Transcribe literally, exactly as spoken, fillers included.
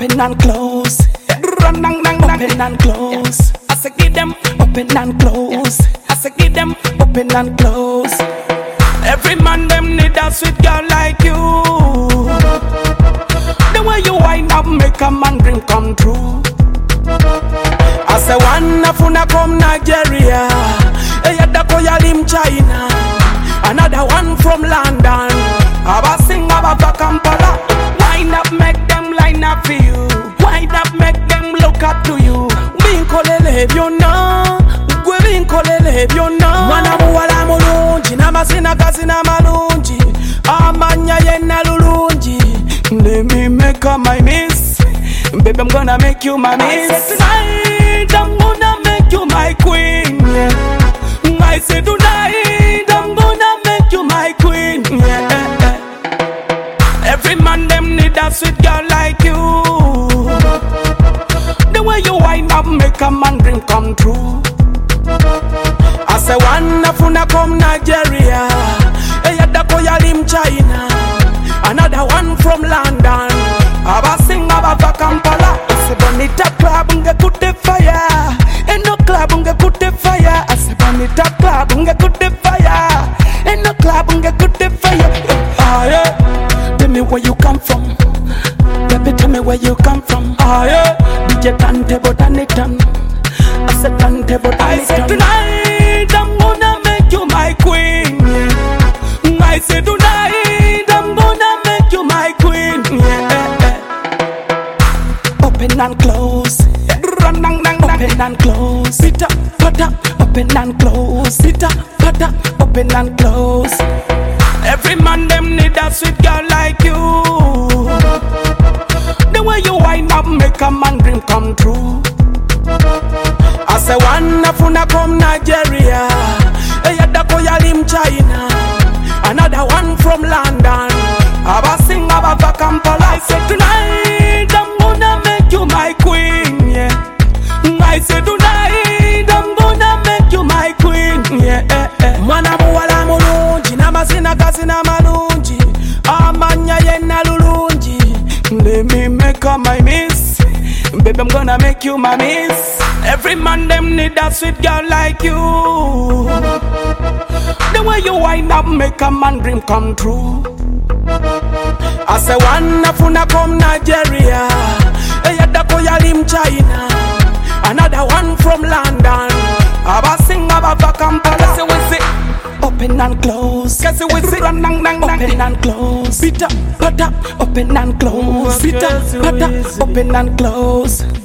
open and close. Run, nang, nang, nang. Open and close. I say give them open and close. I say give them open and close. Every man them need a sweet girl like you. The way you wind up make a man dream come true. I say one afuna from Nigeria, eyada koyalim China, another one from London. Aba sing aba Kampala. Wind up make them line up for you. Wind up make them look up to you. Binkolele byonna, gwe binkolele byonna. Mwana muwala mulungi n'amasina kasina malungi, amanya yenna lulungi. Let me make her my miss, baby I'm gonna make you my miss. Tonight I'm gonna make you my queen, yeah. I say tonight I'm gonna make you my queen, yeah. Every man them need a sweet girl like you. The way you wind up make a man dream come true. I say one afuna from Nigeria, eyada koyalim China, another one from London. Aba sing aba Kampala. I say bonita club unge kutte fire. Eno club unge kutte fire. I say bonita club unge kutte fire. Eno club unge kutte fire. Ah yeah. Tell me where you come from. Baby, tell me where you come from. Ah yeah. D J Tante Botanitan. I said Tante Botanitan. I said tonight I'm gonna make you my queen, yeah. I said tonight I'm gonna make you my queen, yeah. Open and close, run, nang, nang, nang. Open and close, pita, pata. Open and close, pita, pata. Open and close. Every man them need a sweet girl like you. The way you wind up make a man dream come true. I say one afuna from Nigeria, eyada koyalim China, another one from London. Aba sing aba Kampala. I say tonight I'm gonna make you my queen, yeah. I say tonight I'm gonna make you my queen, yeah. Mwana muwala mulungi n'amasina kasina malungi, amanya yenna lulungi. Let me make her my miss, baby I'm gonna make you my miss. Every man them need a sweet girl like you. The way you wind up make a man dream come true. I say one afuna from Nigeria, eyada koyalim China, another one from London. Aba sing aba Kampala. Say we say open and close. Say we say run, nang, nang, nang. Open and close. Pita, pata. Open and close. Pita, pata. Open and close.